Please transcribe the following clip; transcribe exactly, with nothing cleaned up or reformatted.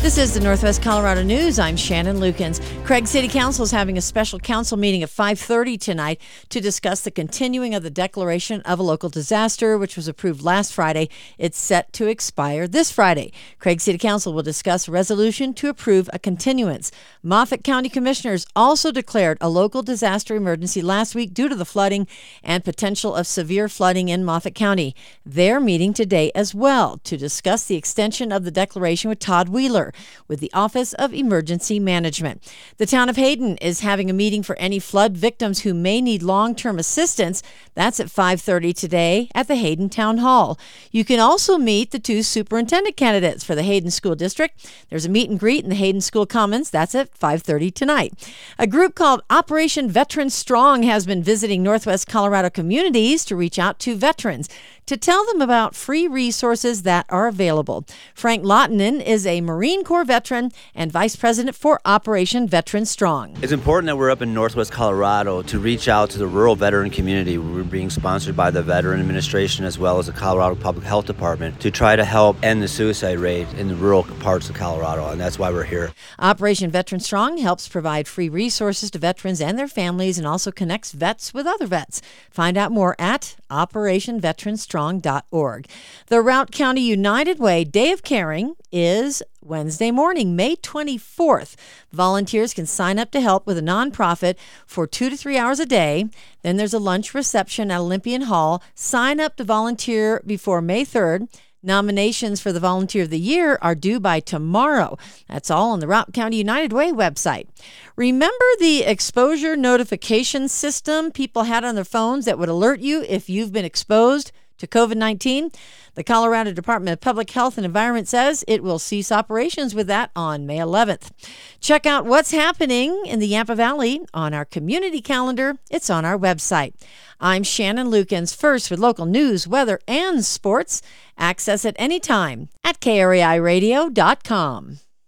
This is the Northwest Colorado News. I'm Shannon Lukens. Craig City Council is having a special council meeting at five thirty tonight to discuss the continuing of the declaration of a local disaster, which was approved last Friday. It's set to expire this Friday. Craig City Council will discuss a resolution to approve a continuance. Moffat County Commissioners also declared a local disaster emergency last week due to the flooding and potential of severe flooding in Moffat County. They're meeting today as well to discuss the extension of the declaration with Todd Wheeler with the Office of Emergency Management. The town of Hayden is having a meeting for any flood victims who may need long-term assistance. That's at five thirty today at the Hayden Town Hall. You can also meet the two superintendent candidates for the Hayden School District. There's a meet and greet in the Hayden School Commons. That's at five thirty tonight. A group called Operation Veterans Strong has been visiting Northwest Colorado communities to reach out to veterans to tell them about free resources that are available. Frank Lottinen is a Marine Corps veteran and Vice President for Operation Veterans Strong. It's important that we're up in Northwest Colorado to reach out to the rural veteran community. We're being sponsored by the Veteran Administration as well as the Colorado Public Health Department to try to help end the suicide rate in the rural parts of Colorado, and that's why we're here. Operation Veterans Strong helps provide free resources to veterans and their families and also connects vets with other vets. Find out more at operation veterans strong dot org. The Routt County United Way Day of Caring is Wednesday morning, May twenty-fourth. Volunteers can sign up to help with a nonprofit for two to three hours a day. Then there's a lunch reception at Olympian Hall. Sign up to volunteer before May third. Nominations for the Volunteer of the Year are due by tomorrow. That's all on the Routt County United Way website. Remember the exposure notification system people had on their phones that would alert you if you've been exposed to covid nineteen? The Colorado Department of Public Health and Environment says it will cease operations with that on May eleventh. Check out what's happening in the Yampa Valley on our community calendar. It's on our website. I'm Shannon Lukens, first with local news, weather, and sports. Access at any time at K R A I radio dot com.